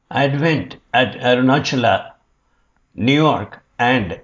Advent at Arunachala, New York and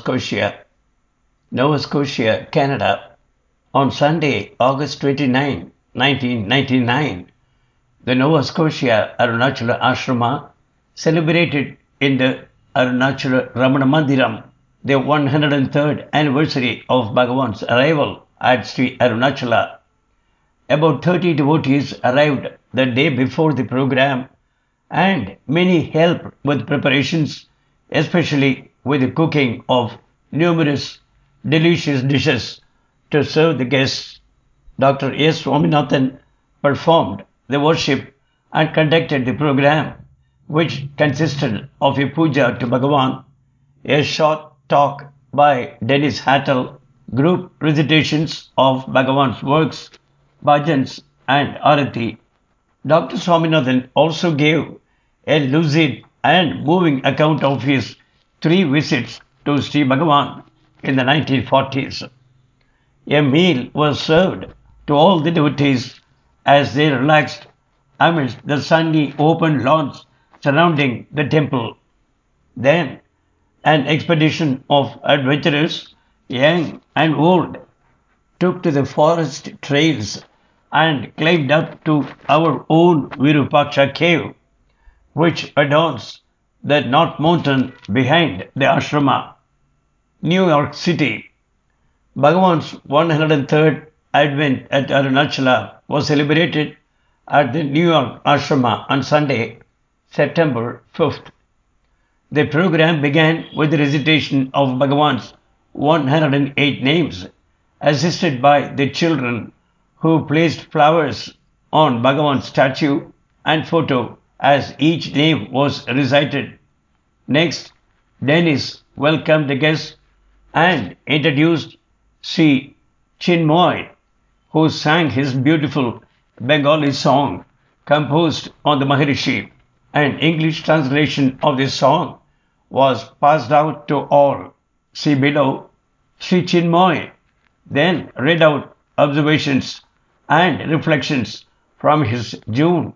Nova Scotia, Canada. On Sunday, August 29, 1999, the Nova Scotia Arunachala Ashrama celebrated in the Arunachala Ramana Mandiram the 103rd anniversary of Bhagavan's arrival at Sri Arunachala. About 30 devotees arrived the day before the program and many helped with preparations, especially with the cooking of numerous delicious dishes to serve the guests. Dr. S. Swaminathan performed the worship and conducted the program, which consisted of a puja to Bhagavan, a short talk by Dennis Hattel, group recitations of Bhagavan's works, bhajans, and arati. Dr. Swaminathan also gave a lucid and moving account of his three visits to Sri Bhagavan in the 1940s. A meal was served to all the devotees as they relaxed amidst the sunny open lawns surrounding the temple. Then an expedition of adventurers, young and old, took to the forest trails and climbed up to our own Virupaksha cave, which adorns the North Mountain behind the ashrama. New York City. Bhagavan's 103rd Advent at Arunachala was celebrated at the New York ashrama on Sunday, September 5th. The program began with the recitation of Bhagavan's 108 names, assisted by the children who placed flowers on Bhagavan's statue and photo as each name was recited. Next, Dennis welcomed the guests and introduced Sri Chinmoy, who sang his beautiful Bengali song composed on the Maharishi. An English translation of this song was passed out to all. See below. Sri Chinmoy then read out observations and reflections from his June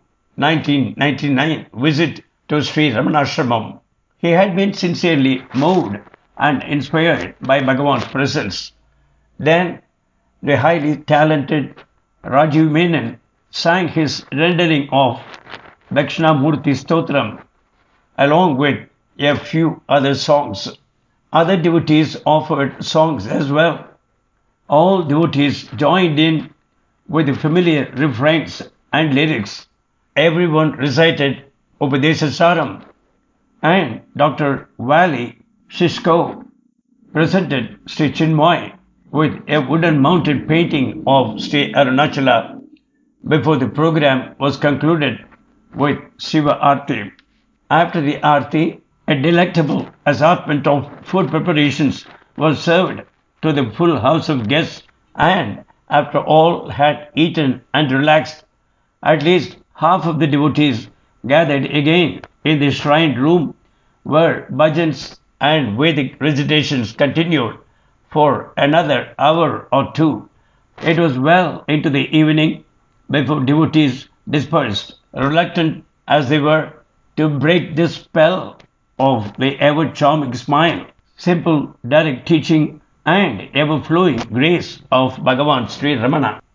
1999 visit to Sri Ramanashramam. He had been sincerely moved and inspired by Bhagavan's presence. Then the highly talented Rajiv Menon sang his rendering of Dakshinamurti Stotram along with a few other songs. Other devotees offered songs as well. All devotees joined in with the familiar refrains and lyrics. Everyone recited Upadeshasaram, and Dr. Valley Shishko presented Sri Chinmoy with a wooden mounted painting of Sri Arunachala before the program was concluded with Shiva Arti. After the Arti, a delectable assortment of food preparations was served to the full house of guests, and after all had eaten and relaxed, at least half of the devotees gathered again in the shrine room where bhajans and Vedic recitations continued for another hour or two. It was well into the evening before devotees dispersed, reluctant as they were to break the spell of the ever charming smile, simple direct teaching, and ever flowing grace of Bhagavan Sri Ramana.